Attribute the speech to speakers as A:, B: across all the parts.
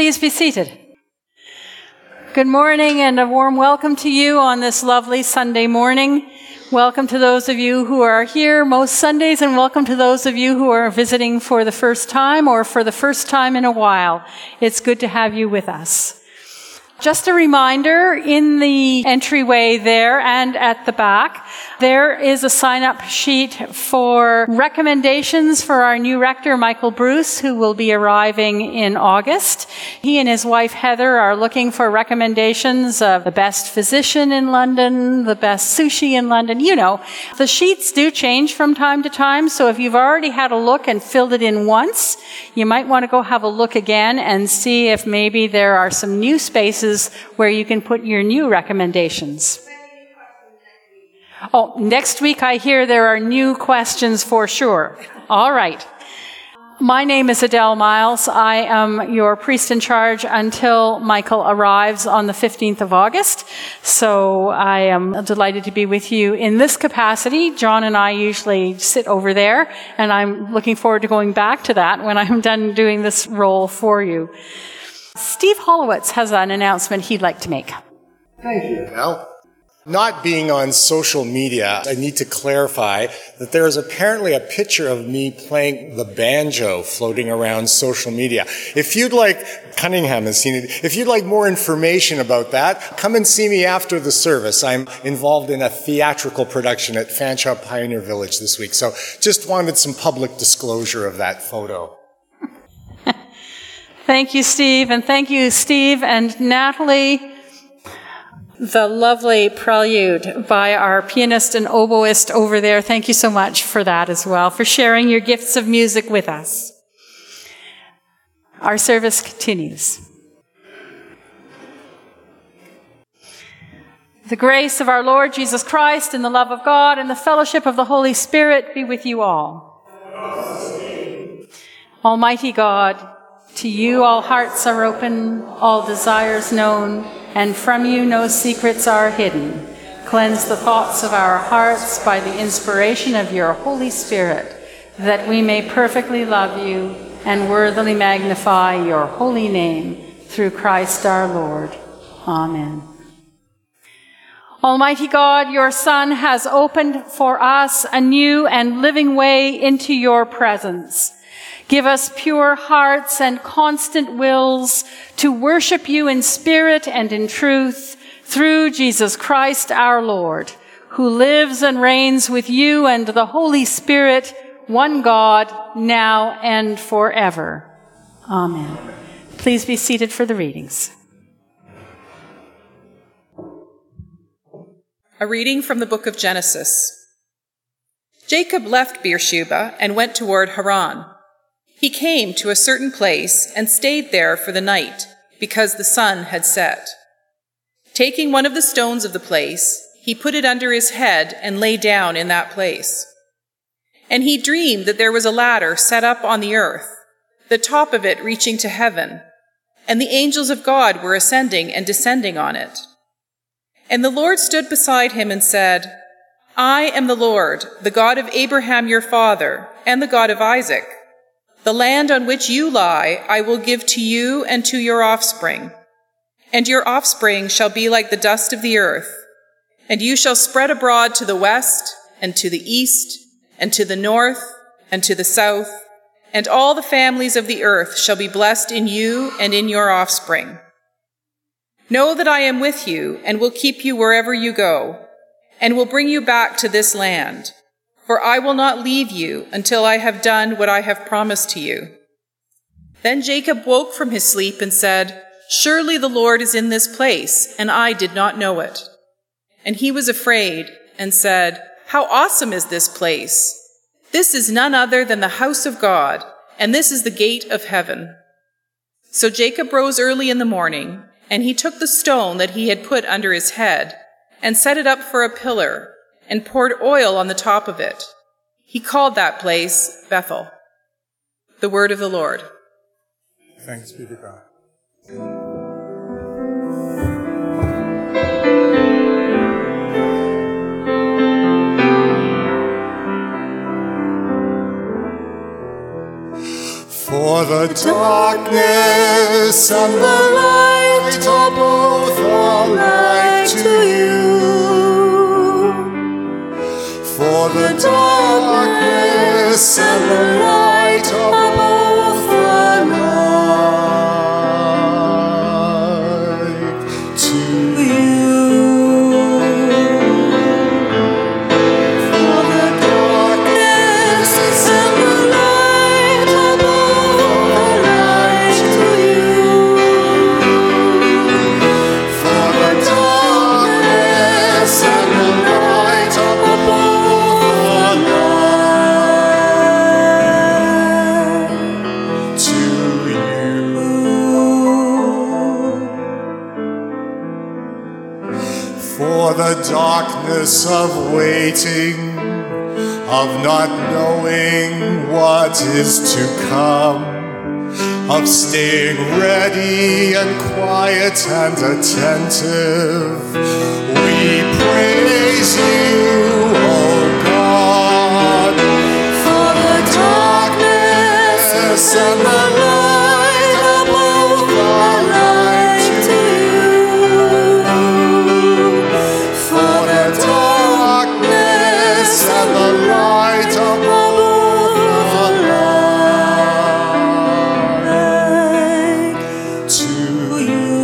A: Please be seated. Good morning and a warm welcome to you on this lovely Sunday morning. Welcome to those of you who are here most Sundays, and welcome to those of you who are visiting for the first time or for the first time in a while. It's good to have you with us. Just a reminder, in the entryway there and at the back, there is a sign-up sheet for recommendations for our new rector, Michael Bruce, who will be arriving in August. He and his wife, Heather, are looking for recommendations of the best physician in London, the best sushi in London. You know, the sheets do change from time to time, so if you've already had a look and filled it in once, you might want to go have a look again and see if maybe there are some new spaces where you can put your new recommendations. Oh, next week I hear there are new questions for sure. All right. My name is Adele Miles. I am your priest in charge until Michael arrives on the 15th of August. So I am delighted to be with you in this capacity. John and I usually sit over there, and I'm looking forward to going back to that when I'm done doing this role for you. Steve Hollowitz has an announcement he'd like to make.
B: Thank you. Well, not being on social media, I need to clarify that there is apparently a picture of me playing the banjo floating around social media. If you'd like, Cunningham has seen it, if you'd like more information about that, come and see me after the service. I'm involved in a theatrical production at Fanshawe Pioneer Village this week, so just wanted some public disclosure of that photo.
A: Thank you, Steve, and Natalie. The lovely prelude by our pianist and oboist over there. Thank you so much for that as well, for sharing your gifts of music with us. Our service continues. The grace of our Lord Jesus Christ and the love of God and the fellowship of the Holy Spirit be with you all. Almighty God, to you all hearts are open, all desires known, and from you no secrets are hidden. Cleanse the thoughts of our hearts by the inspiration of your Holy Spirit, that we may perfectly love you and worthily magnify your holy name, through Christ our Lord. Amen. Almighty God, your Son has opened for us a new and living way into your presence. Give us pure hearts and constant wills to worship you in spirit and in truth through Jesus Christ our Lord, who lives and reigns with you and the Holy Spirit, one God, now and forever. Amen. Please be seated for the readings.
C: A reading from the book of Genesis. Jacob left Beersheba and went toward Haran. He came to a certain place and stayed there for the night, because the sun had set. Taking one of the stones of the place, he put it under his head and lay down in that place. And he dreamed that there was a ladder set up on the earth, the top of it reaching to heaven, and the angels of God were ascending and descending on it. And the Lord stood beside him and said, I am the Lord, the God of Abraham your father, and the God of Isaac. The land on which you lie I will give to you and to your offspring. And your offspring shall be like the dust of the earth. And you shall spread abroad to the west, and to the east, and to the north, and to the south. And all the families of the earth shall be blessed in you and in your offspring. Know that I am with you, and will keep you wherever you go, and will bring you back to this land. For I will not leave you until I have done what I have promised to you. Then Jacob woke from his sleep and said, Surely the Lord is in this place, and I did not know it. And he was afraid and said, How awesome is this place! This is none other than the house of God, and this is the gate of heaven. So Jacob rose early in the morning, and he took the stone that he had put under his head, and set it up for a pillar, and poured oil on the top of it. He called that place Bethel. The word of the Lord.
B: Thanks be to God. For the the darkness and the light are both alike to you. For the darkness and the light are both alike to you. For the darkness and the light are both alike to you. For the darkness and the light are both alike to you. For the darkness of waiting, of not knowing what is to come, of staying ready and quiet and attentive, we praise you, O God. For the darkness and the light are both alike to you. For the darkness and the light are both alike to you.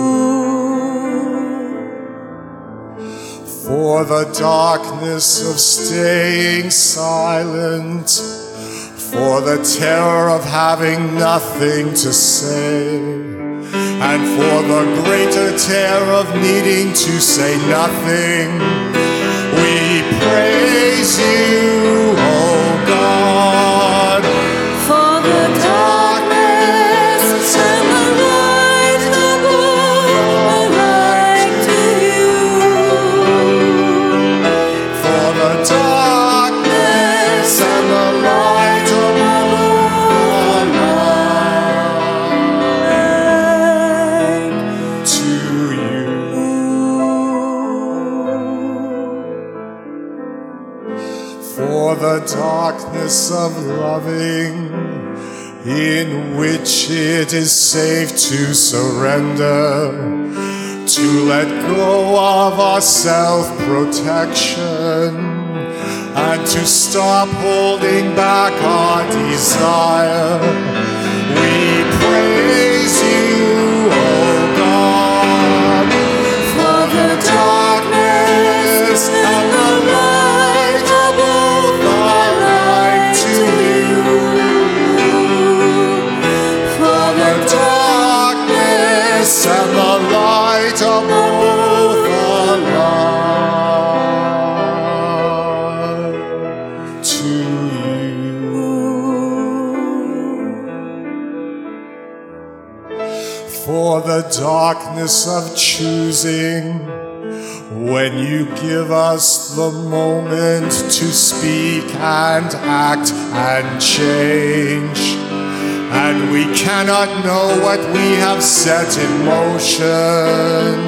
B: For the darkness of staying silent, for the terror of having nothing to say, and for the greater terror of needing to say nothing, we praise you, O God. For the darkness and the light are both alike to you. For the darkness and the light are both alike to you. For the darkness of loving, in which it is safe to surrender, to let go of our self-protection, and to stop holding back our desire. We praise you, O God. For the darkness and the light are both alike to you. For the darkness and the light are both alike to you. For the darkness of choosing, when you give us the moment to speak and act and change, and we cannot know what we have set in motion,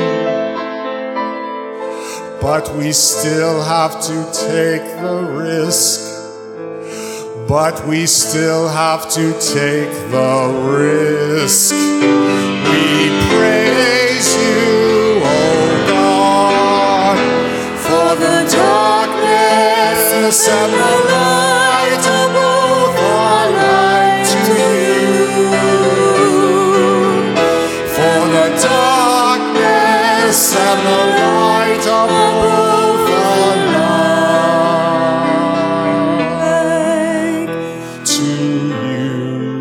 B: but we still have to take the risk. But we still have to take the risk. We praise you, O God. For the darkness and the light are both alike to you. For the darkness and the light are both alike to you.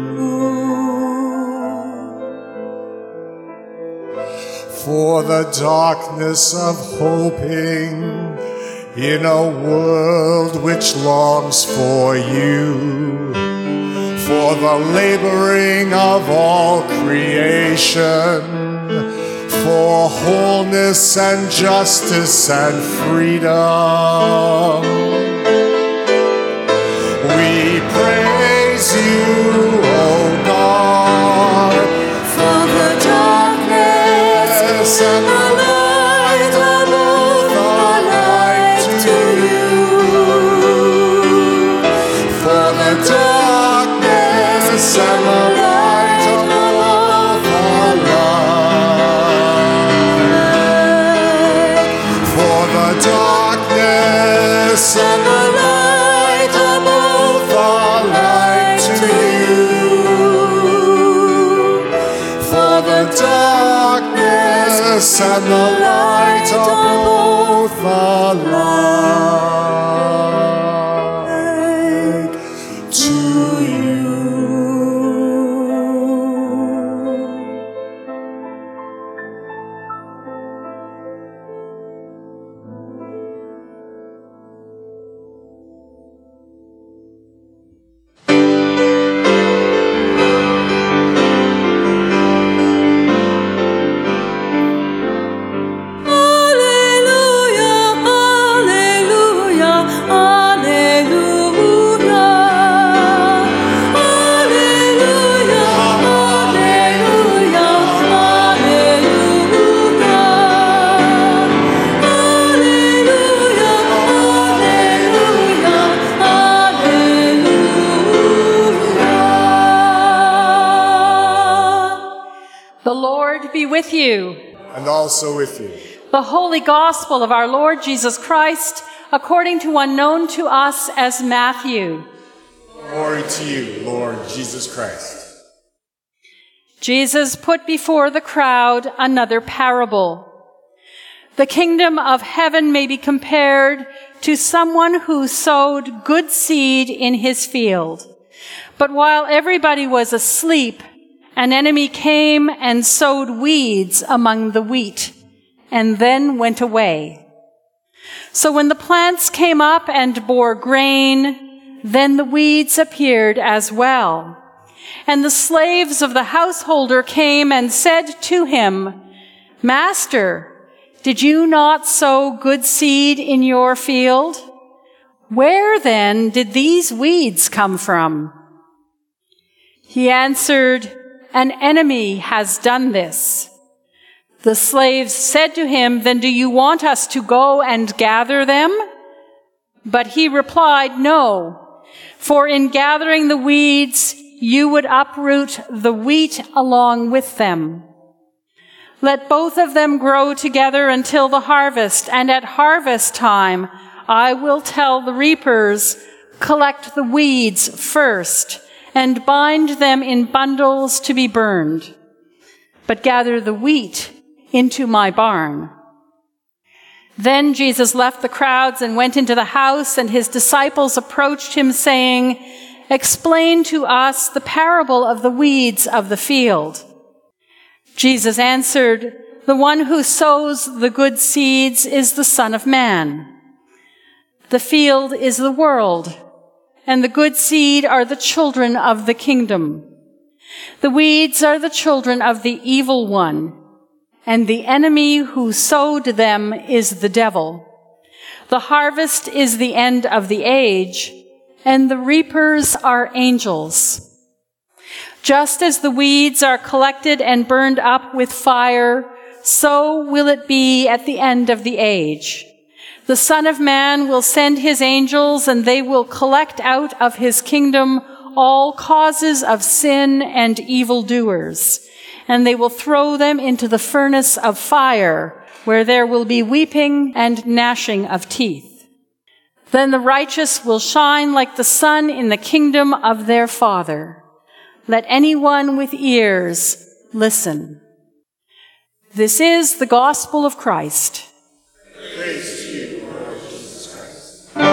B: For the darkness of hoping in a world which longs for you, for the laboring of all creation, for wholeness and justice and freedom. We praise you, O God. For the darkness and the light are both alike to you. For the darkness and the darkness and the light are both alike to you.
A: With you.
B: And also with you.
A: The Holy Gospel of our Lord Jesus Christ, according to one known to us as Matthew.
B: Glory to you, Lord Jesus Christ.
A: Jesus put before the crowd another parable. The kingdom of heaven may be compared to someone who sowed good seed in his field. But while everybody was asleep, an enemy came and sowed weeds among the wheat, and then went away. So when the plants came up and bore grain, then the weeds appeared as well. And the slaves of the householder came and said to him, "Master, did you not sow good seed in your field? Where then did these weeds come from?" He answered, "An enemy has done this." The slaves said to him, "Then do you want us to go and gather them?" But he replied, "No, for in gathering the weeds, you would uproot the wheat along with them. Let both of them grow together until the harvest, and at harvest time I will tell the reapers, 'Collect the weeds first, and bind them in bundles to be burned, but gather the wheat into my barn.'" Then Jesus left the crowds and went into the house, and his disciples approached him, saying, "Explain to us the parable of the weeds of the field." Jesus answered, "The one who sows the good seeds is the Son of Man. The field is the world, and the good seed are the children of the kingdom. The weeds are the children of the evil one, and the enemy who sowed them is the devil. The harvest is the end of the age, and the reapers are angels. Just as the weeds are collected and burned up with fire, so will it be at the end of the age. The Son of Man will send his angels, and they will collect out of his kingdom all causes of sin and evildoers, and they will throw them into the furnace of fire, where there will be weeping and gnashing of teeth. Then the righteous will shine like the sun in the kingdom of their Father. Let anyone with ears listen." This is the gospel of Christ.
B: Praise to you, Lord Jesus Christ.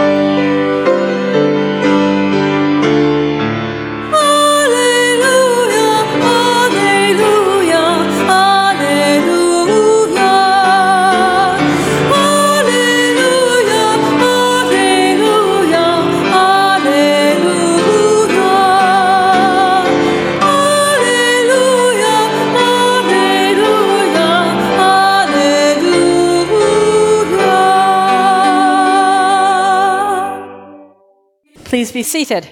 A: Please be seated.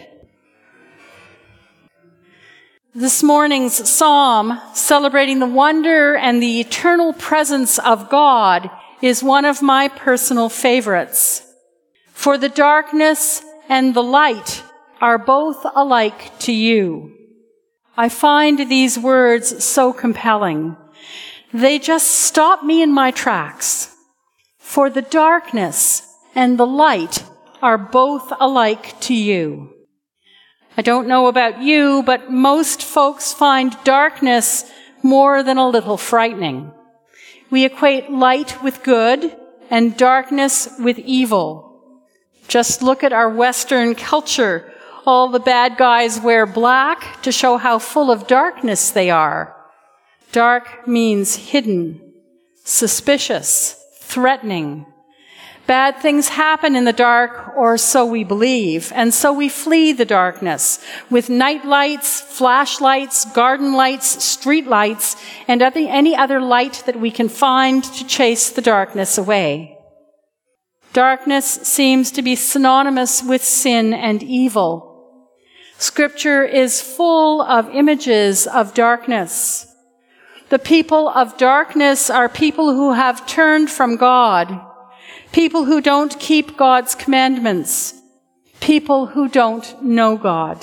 A: This morning's psalm, celebrating the wonder and the eternal presence of God, is one of my personal favorites. For the darkness and the light are both alike to you. I find these words so compelling. They just stop me in my tracks. For the darkness and the light are both alike to you. I don't know about you, but most folks find darkness more than a little frightening. We equate light with good and darkness with evil. Just look at our Western culture. All the bad guys wear black to show how full of darkness they are. Dark means hidden, suspicious, threatening. Bad things happen in the dark, or so we believe, and so we flee the darkness with night lights, flashlights, garden lights, street lights, and any other light that we can find to chase the darkness away. Darkness seems to be synonymous with sin and evil. Scripture is full of images of darkness. The people of darkness are people who have turned from God, people who don't keep God's commandments, people who don't know God.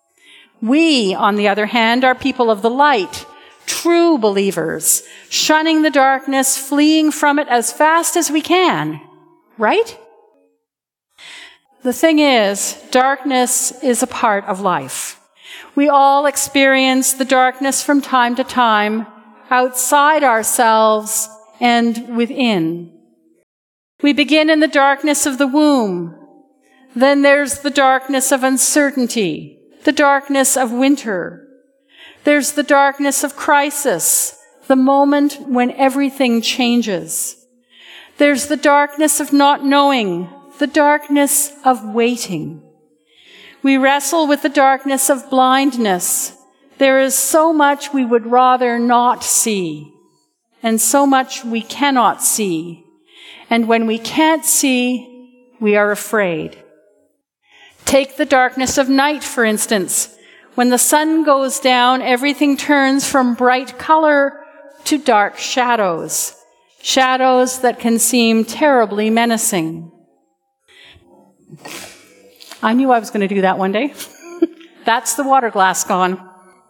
A: We, on the other hand, are people of the light, true believers, shunning the darkness, fleeing from it as fast as we can. Right? The thing is, darkness is a part of life. We all experience the darkness from time to time, outside ourselves and within. We begin in the darkness of the womb. Then there's the darkness of uncertainty, the darkness of winter. There's the darkness of crisis, the moment when everything changes. There's the darkness of not knowing, the darkness of waiting. We wrestle with the darkness of blindness. There is so much we would rather not see, and so much we cannot see. And when we can't see, we are afraid. Take the darkness of night, for instance. When the sun goes down, everything turns from bright color to dark shadows. Shadows that can seem terribly menacing. I knew I was going to do that one day. That's the water glass gone.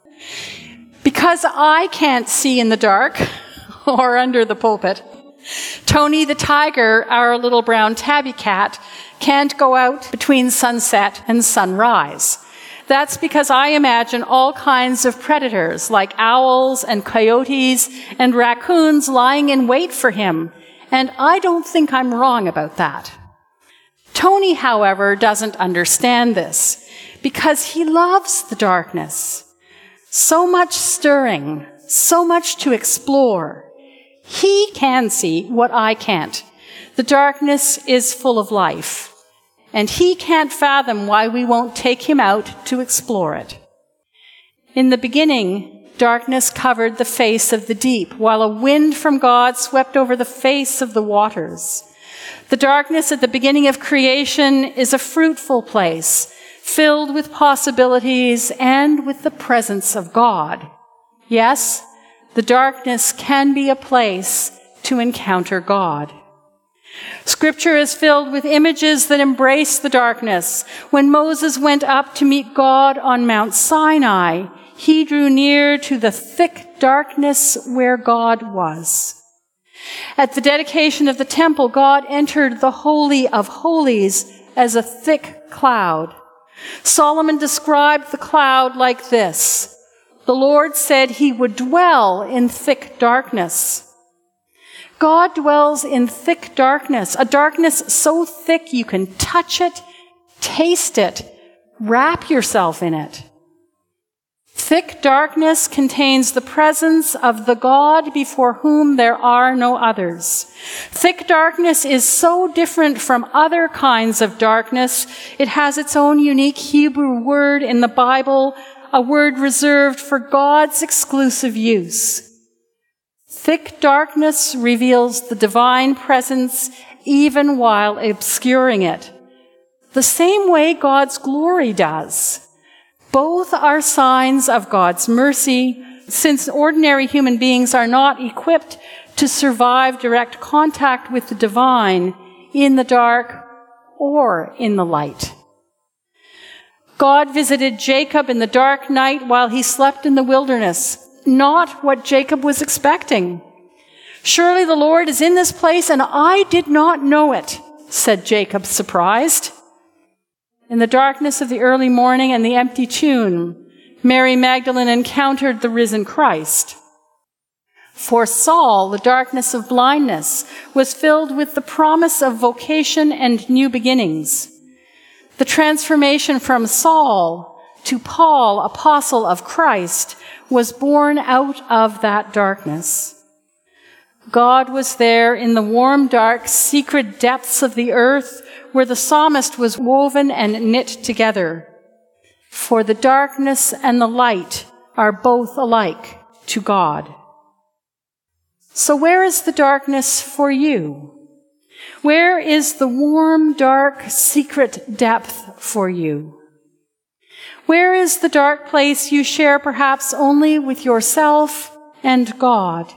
A: Because I can't see in the dark or under the pulpit, Tony the tiger, our little brown tabby cat, can't go out between sunset and sunrise. That's because I imagine all kinds of predators like owls and coyotes and raccoons lying in wait for him, and I don't think I'm wrong about that. Tony, however, doesn't understand this because he loves the darkness. So much stirring, so much to explore. He can see what I can't. The darkness is full of life. And he can't fathom why we won't take him out to explore it. In the beginning, darkness covered the face of the deep, while a wind from God swept over the face of the waters. The darkness at the beginning of creation is a fruitful place, filled with possibilities and with the presence of God. Yes, the darkness can be a place to encounter God. Scripture is filled with images that embrace the darkness. When Moses went up to meet God on Mount Sinai, he drew near to the thick darkness where God was. At the dedication of the temple, God entered the Holy of Holies as a thick cloud. Solomon described the cloud like this: the Lord said he would dwell in thick darkness. God dwells in thick darkness, a darkness so thick you can touch it, taste it, wrap yourself in it. Thick darkness contains the presence of the God before whom there are no others. Thick darkness is so different from other kinds of darkness. It has its own unique Hebrew word in the Bible, a word reserved for God's exclusive use. Thick darkness reveals the divine presence even while obscuring it, the same way God's glory does. Both are signs of God's mercy, since ordinary human beings are not equipped to survive direct contact with the divine in the dark or in the light. God visited Jacob in the dark night while he slept in the wilderness. Not what Jacob was expecting. "Surely the Lord is in this place, and I did not know it," said Jacob, surprised. In the darkness of the early morning and the empty tomb, Mary Magdalene encountered the risen Christ. For Saul, the darkness of blindness was filled with the promise of vocation and new beginnings. The transformation from Saul to Paul, apostle of Christ, was born out of that darkness. God was there in the warm, dark, secret depths of the earth where the psalmist was woven and knit together. For the darkness and the light are both alike to God. So where is the darkness for you? Where is the warm, dark, secret depth for you? Where is the dark place you share perhaps only with yourself and God?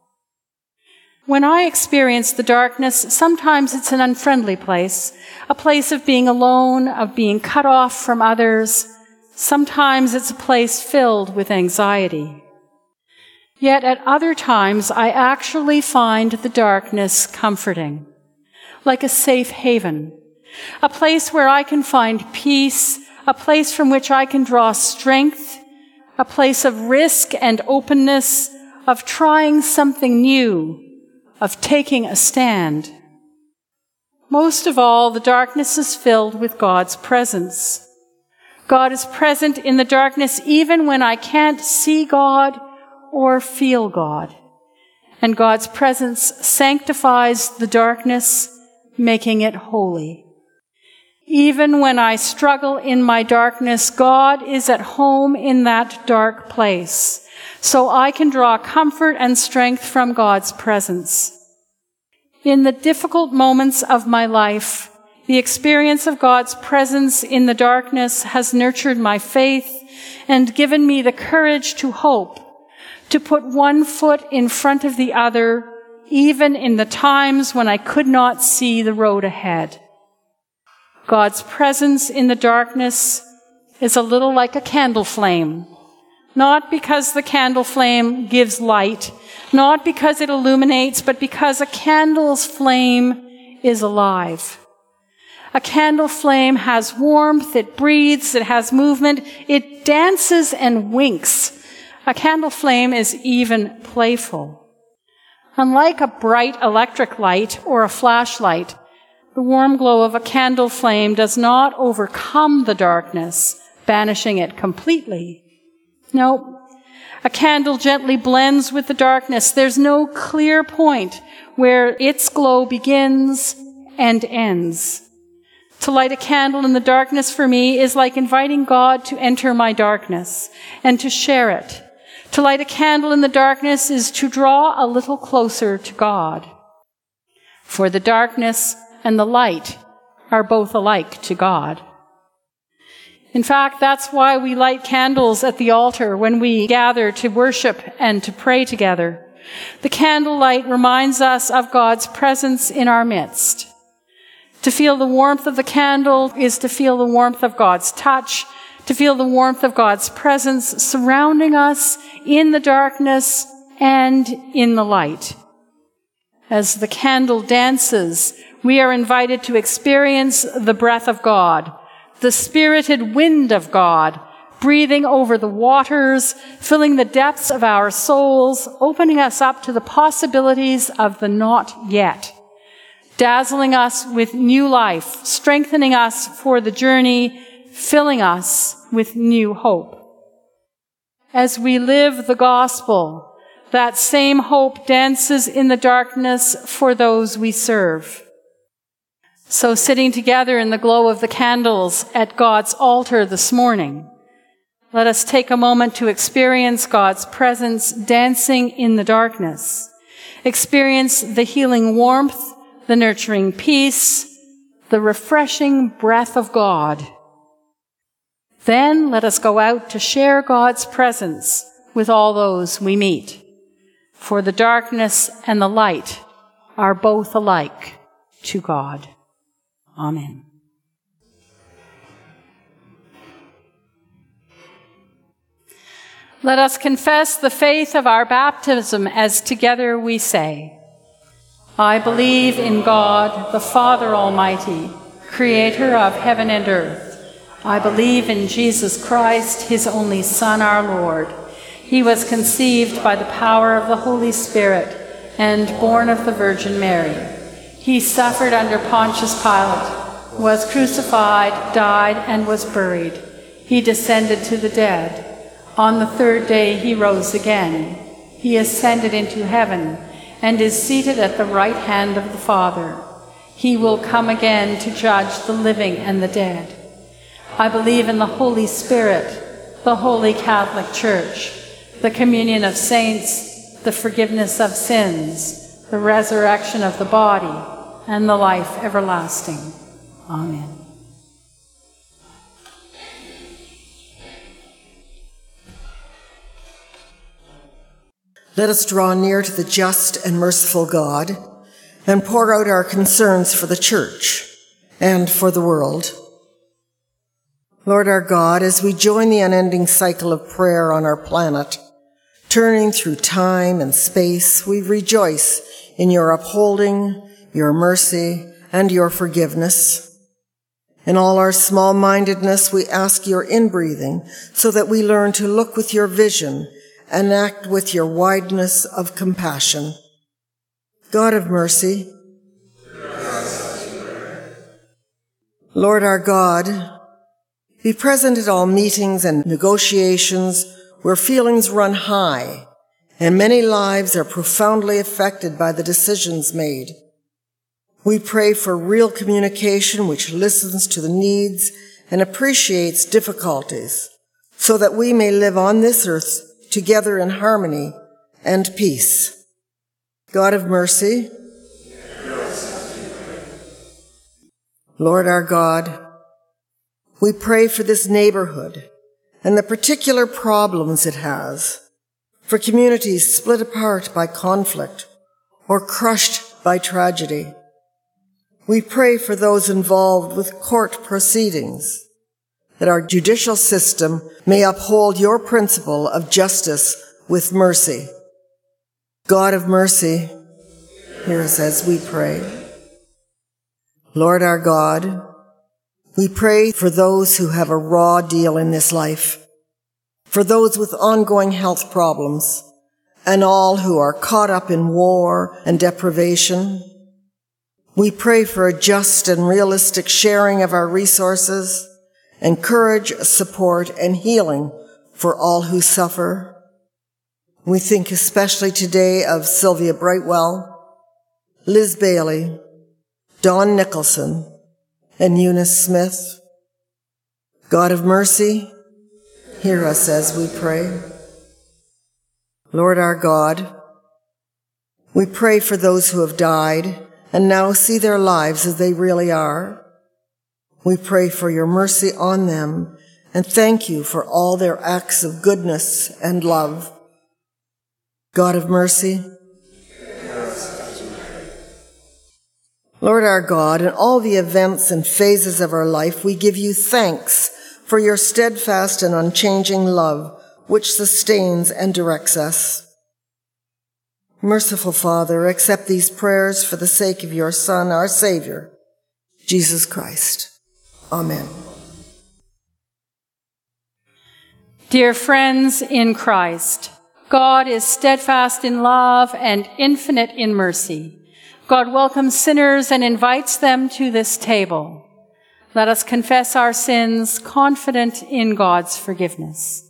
A: When I experience the darkness, sometimes it's an unfriendly place, a place of being alone, of being cut off from others. Sometimes it's a place filled with anxiety. Yet at other times, I actually find the darkness comforting, like a safe haven, a place where I can find peace, a place from which I can draw strength, a place of risk and openness, of trying something new, of taking a stand. Most of all, the darkness is filled with God's presence. God is present in the darkness even when I can't see God or feel God. And God's presence sanctifies the darkness, making it holy. Even when I struggle in my darkness, God is at home in that dark place, so I can draw comfort and strength from God's presence. In the difficult moments of my life, the experience of God's presence in the darkness has nurtured my faith and given me the courage to hope, to put one foot in front of the other, even in the times when I could not see the road ahead. God's presence in the darkness is a little like a candle flame, not because the candle flame gives light, not because it illuminates, but because a candle's flame is alive. A candle flame has warmth, it breathes, it has movement, it dances and winks. A candle flame is even playful. Unlike a bright electric light or a flashlight, the warm glow of a candle flame does not overcome the darkness, banishing it completely. No, a candle gently blends with the darkness. There's no clear point where its glow begins and ends. To light a candle in the darkness for me is like inviting God to enter my darkness and to share it. To light a candle in the darkness is to draw a little closer to God. For the darkness and the light are both alike to God. In fact, that's why we light candles at the altar when we gather to worship and to pray together. The candlelight reminds us of God's presence in our midst. To feel the warmth of the candle is to feel the warmth of God's touch, to feel the warmth of God's presence surrounding us in the darkness and in the light. As the candle dances, we are invited to experience the breath of God, the spirited wind of God, breathing over the waters, filling the depths of our souls, opening us up to the possibilities of the not yet, dazzling us with new life, strengthening us for the journey, filling us with new hope. As we live the gospel, that same hope dances in the darkness for those we serve. So sitting together in the glow of the candles at God's altar this morning, let us take a moment to experience God's presence dancing in the darkness. Experience the healing warmth, the nurturing peace, the refreshing breath of God. Then let us go out to share God's presence with all those we meet. For the darkness and the light are both alike to God. Amen. Let us confess the faith of our baptism as together we say, I believe in God, the Father Almighty, creator of heaven and earth. I believe in Jesus Christ, his only Son, our Lord. He was conceived by the power of the Holy Spirit and born of the Virgin Mary. He suffered under Pontius Pilate, was crucified, died, and was buried. He descended to the dead. On the third day he rose again. He ascended into heaven and is seated at the right hand of the Father. He will come again to judge the living and the dead. I believe in the Holy Spirit, the Holy Catholic Church, the communion of saints, the forgiveness of sins, the resurrection of the body, and the life everlasting. Amen.
D: Let us draw near to the just and merciful God and pour out our concerns for the Church and for the world. Lord our God, as we join the unending cycle of prayer on our planet, turning through time and space, we rejoice in your upholding, your mercy, and your forgiveness. In all our small-mindedness, we ask your inbreathing so that we learn to look with your vision and act with your wideness of compassion. God of mercy, Lord our God, be present at all meetings and negotiations where feelings run high and many lives are profoundly affected by the decisions made. We pray for real communication which listens to the needs and appreciates difficulties so that we may live on this earth together in harmony and peace. God of mercy, Lord our God, we pray for this neighborhood and the particular problems it has, for communities split apart by conflict or crushed by tragedy. We pray for those involved with court proceedings, that our judicial system may uphold your principle of justice with mercy. God of mercy, hear us as we pray. Lord our God, we pray for those who have a raw deal in this life, for those with ongoing health problems, and all who are caught up in war and deprivation. We pray for a just and realistic sharing of our resources, and courage, support, and healing for all who suffer. We think especially today of Sylvia Brightwell, Liz Bailey, Dawn Nicholson, and Eunice Smith. God of mercy, hear us as we pray. Lord our God, we pray for those who have died and now see their lives as they really are. We pray for your mercy on them and thank you for all their acts of goodness and love. God of mercy, Lord our God, in all the events and phases of our life, we give you thanks for your steadfast and unchanging love, which sustains and directs us. Merciful Father, accept these prayers for the sake of your Son, our Savior, Jesus Christ. Amen.
A: Dear friends in Christ, God is steadfast in love and infinite in mercy. God welcomes sinners and invites them to this table. Let us confess our sins, confident in God's forgiveness.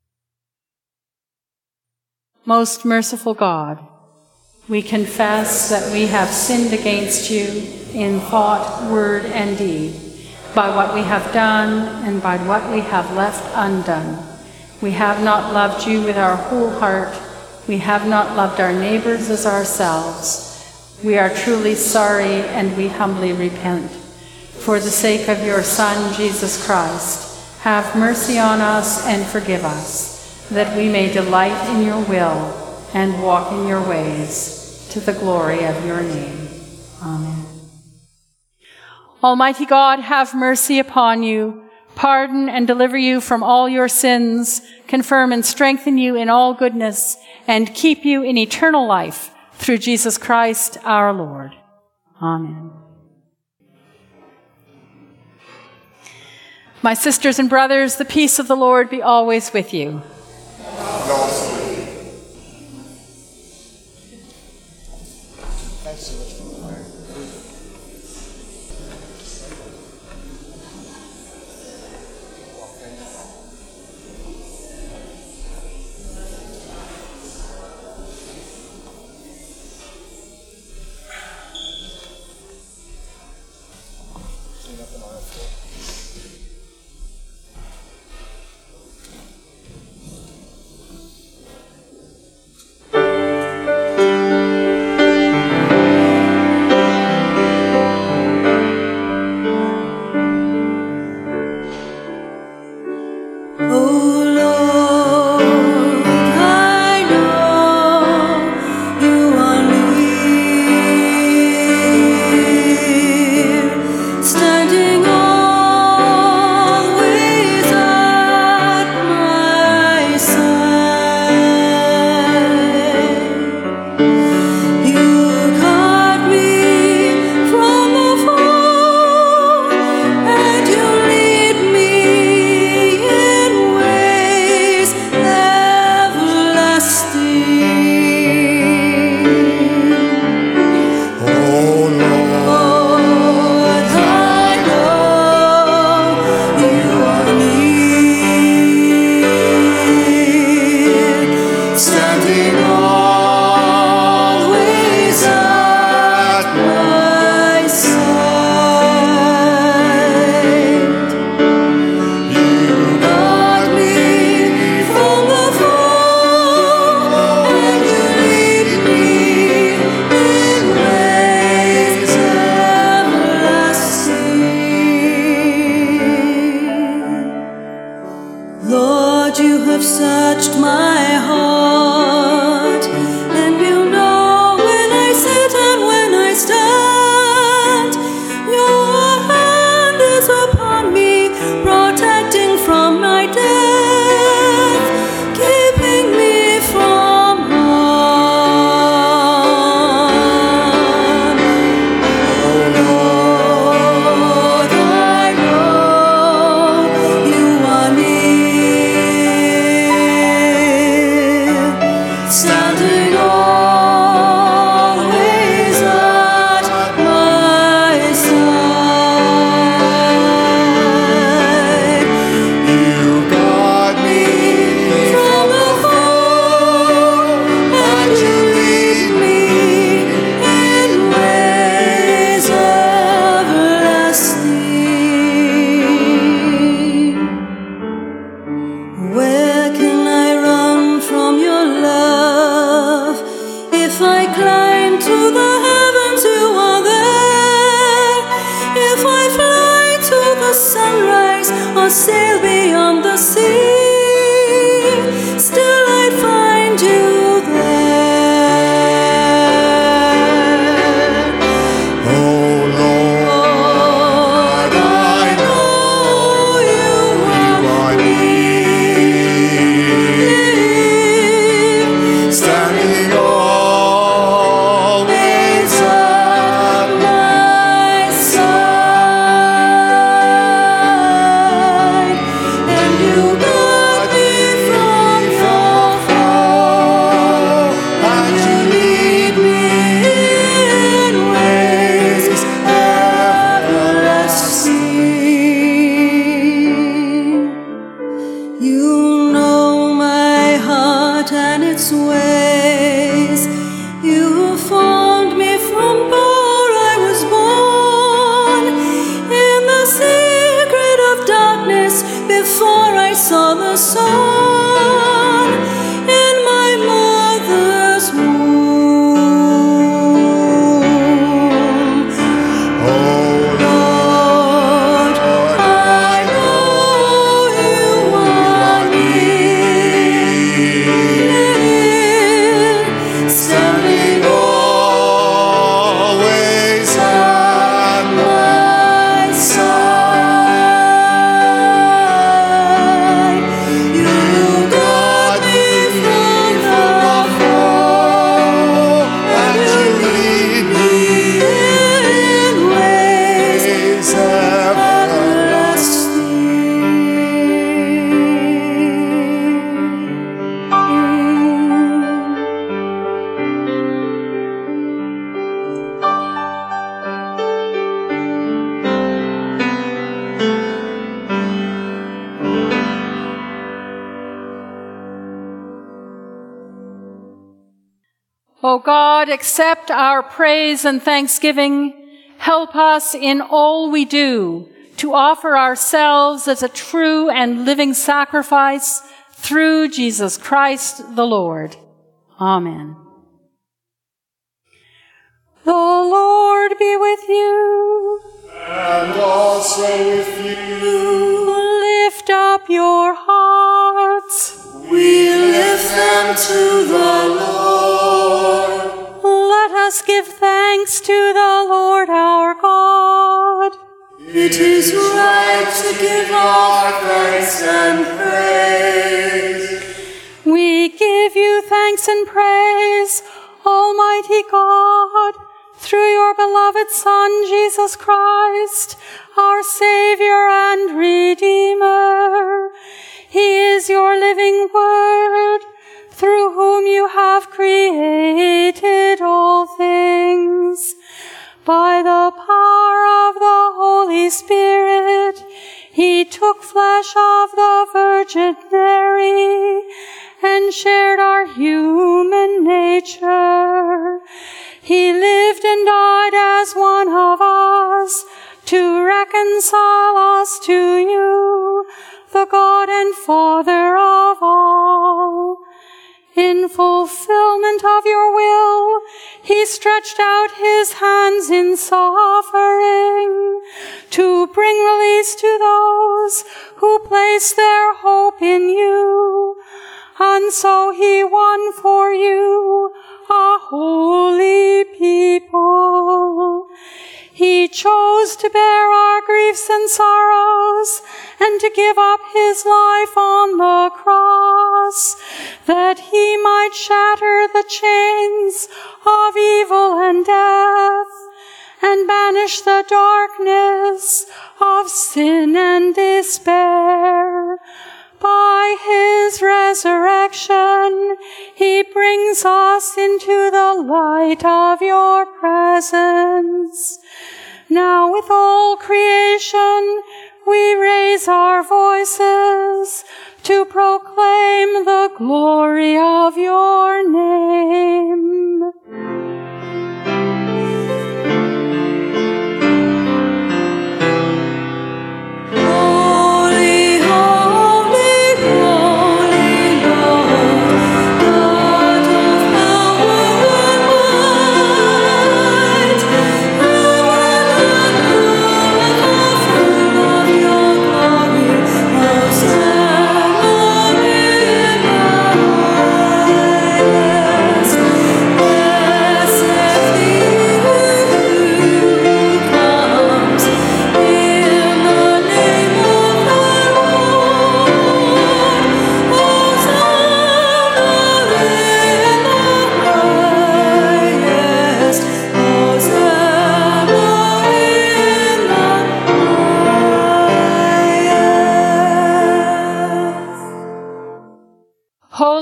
A: Most merciful God, we confess that we have sinned against you in thought, word, and deed, by what we have done and by what we have left undone. We have not loved you with our whole heart. We have not loved our neighbors as ourselves. We are truly sorry and we humbly repent. For the sake of your Son, Jesus Christ, have mercy on us and forgive us, that we may delight in your will and walk in your ways, to the glory of your name. Amen. Almighty God, have mercy upon you, pardon and deliver you from all your sins, confirm and strengthen you in all goodness, and keep you in eternal life, through Jesus Christ our Lord. Amen. My sisters and brothers, the peace of the Lord be always with you.
E: sail beyond the sea, still I'd find you there.
B: Oh Lord, I know you are near, standing always at
E: my side, and you got me from your
B: fall, and you lead me
E: in ways everlasting. You know my heart and its ways. You formed me from before I was born, in the secret of darkness, before I saw the sun, in my mother's womb.
B: Oh
E: Lord, I know you are near, standing
B: always
E: at my side. You got me from the fall,
B: and you lead me
E: in ways
A: O God, accept our praise and thanksgiving. Help us in all we do to offer ourselves as a true and living sacrifice through Jesus Christ the Lord. Amen. The Lord be with you.
B: and also with you.
A: Lift up your hearts.
E: we lift them to the Lord.
A: Let us give thanks to the Lord our God.
E: It is right to give our thanks and praise.
A: We give you thanks and praise, Almighty God, through your beloved Son, Jesus Christ, our Savior and Redeemer. He is your living Word, through whom you have created all things. By the power of the Holy Spirit, he took flesh of the Virgin Mary and shared our human nature. He lived and died as one of us to reconcile us to you, the God and Father of all. In fulfillment of your will, he stretched out his hands in suffering to bring release to those who place their hope in you. And so he won for you a holy people. He chose to bear our griefs and sorrows and to give up his life on the cross, that he might shatter the chains of evil and death and banish the darkness of sin and despair. By his resurrection, he brings us into the light of your presence. Now with all creation, we raise our voices to proclaim the glory of your name.
E: Holy, holy, holy Lord, God of power and might, heaven and earth are full of your glory.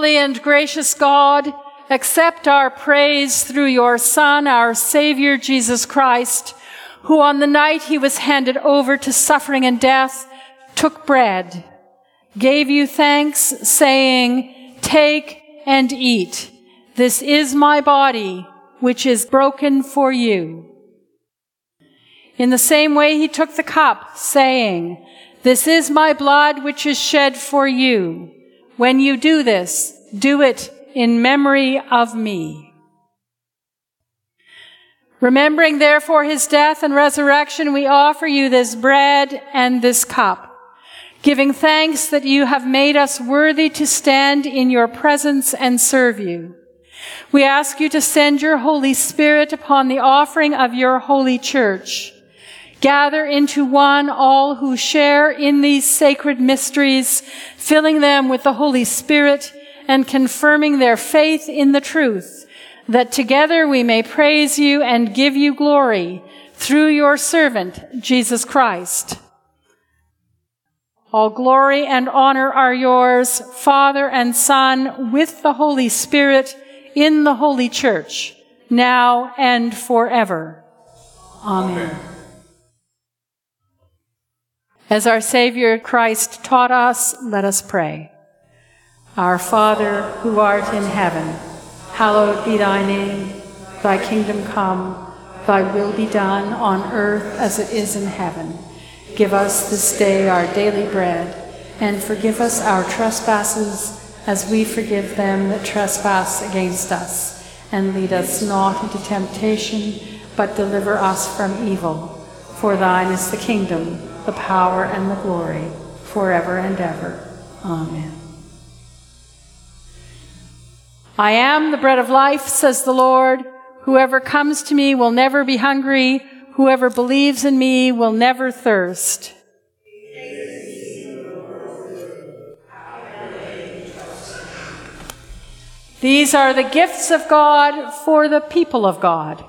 A: Holy and gracious God, accept our praise through your Son, our Savior, Jesus Christ, who on the night he was handed over to suffering and death, took bread, gave you thanks, saying, "Take and eat. This is my body, which is broken for you." In the same way he took the cup, saying, "This is my blood, which is shed for you. When you do this, do it in memory of me." Remembering therefore his death and resurrection, we offer you this bread and this cup, giving thanks that you have made us worthy to stand in your presence and serve you. We ask you to send your Holy Spirit upon the offering of your holy church. Gather into one all who share in these sacred mysteries, filling them with the Holy Spirit and confirming their faith in the truth, that together we may praise you and give you glory through your servant, Jesus Christ. All glory and honor are yours, Father and Son, with the Holy Spirit, in the Holy Church, now and forever. Amen. As our Savior Christ taught us, let us pray. Our Father, who art in heaven, hallowed be thy name. Thy kingdom come, thy will be done on earth as it is in heaven. Give us this day our daily bread, and forgive us our trespasses as we forgive them that trespass against us. And lead us not into temptation, but deliver us from evil. For thine is the kingdom, the power, and the glory, forever and ever. Amen. I am the bread of life, says the Lord. Whoever comes to me will never be hungry. Whoever believes in me will never thirst. These are the gifts of God for the people of God.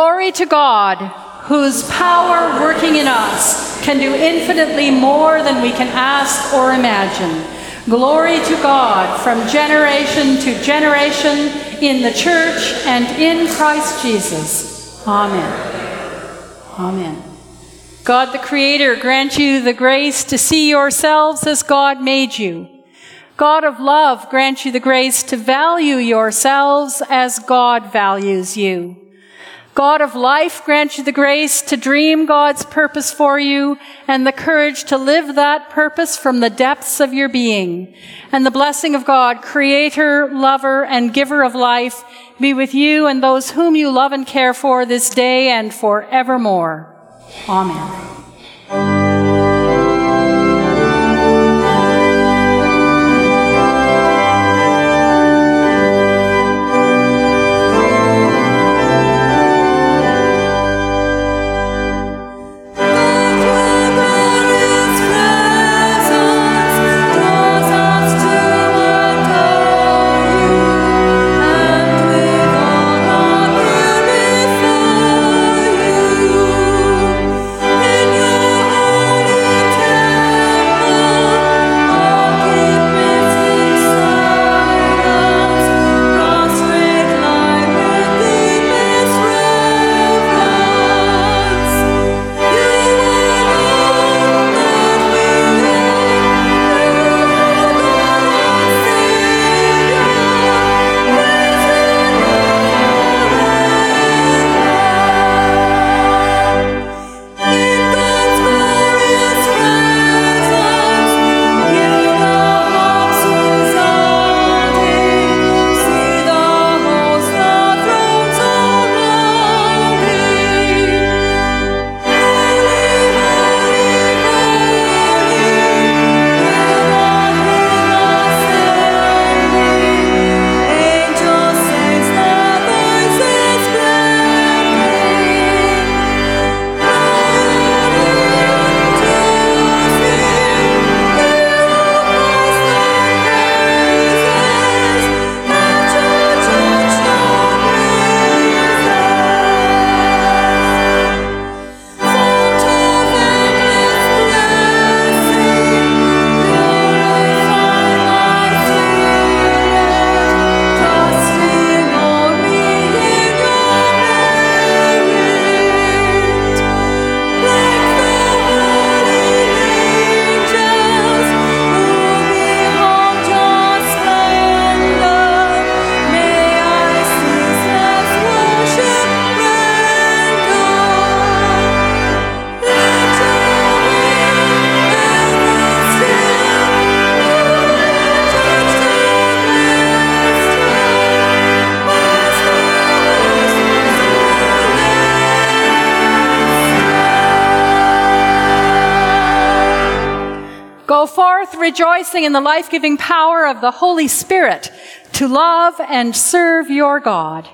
A: Glory to God, whose power working in us can do infinitely more than we can ask or imagine. Glory to God from generation to generation in the church and in Christ Jesus. Amen. Amen. God the Creator grant you the grace to see yourselves as God made you. God of love grant you the grace to value yourselves as God values you. God of life grant you the grace to dream God's purpose for you and the courage to live that purpose from the depths of your being. And the blessing of God, Creator, lover, and giver of life, be with you and those whom you love and care for this day and forevermore. Amen. Go forth rejoicing in the life-giving power of the Holy Spirit to love and serve your God.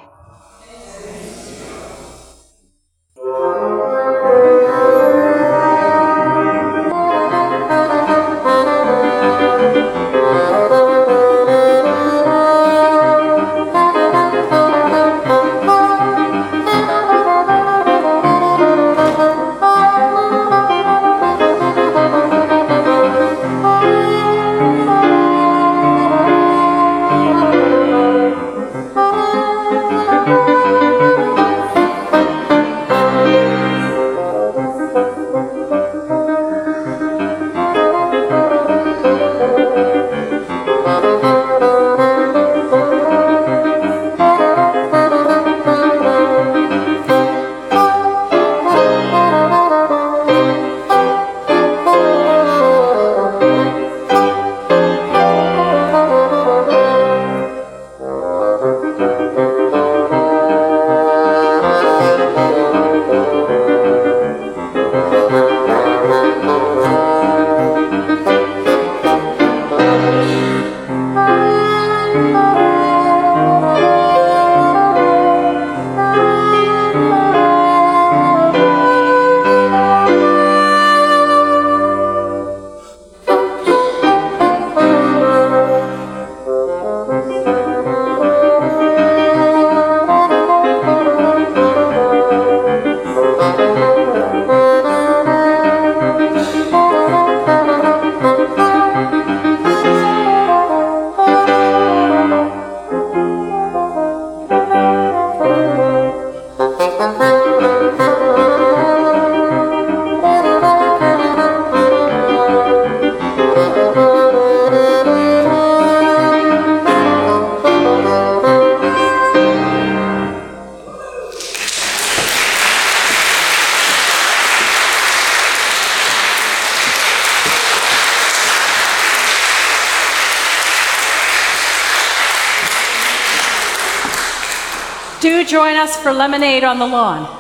A: Do join us for lemonade on the lawn.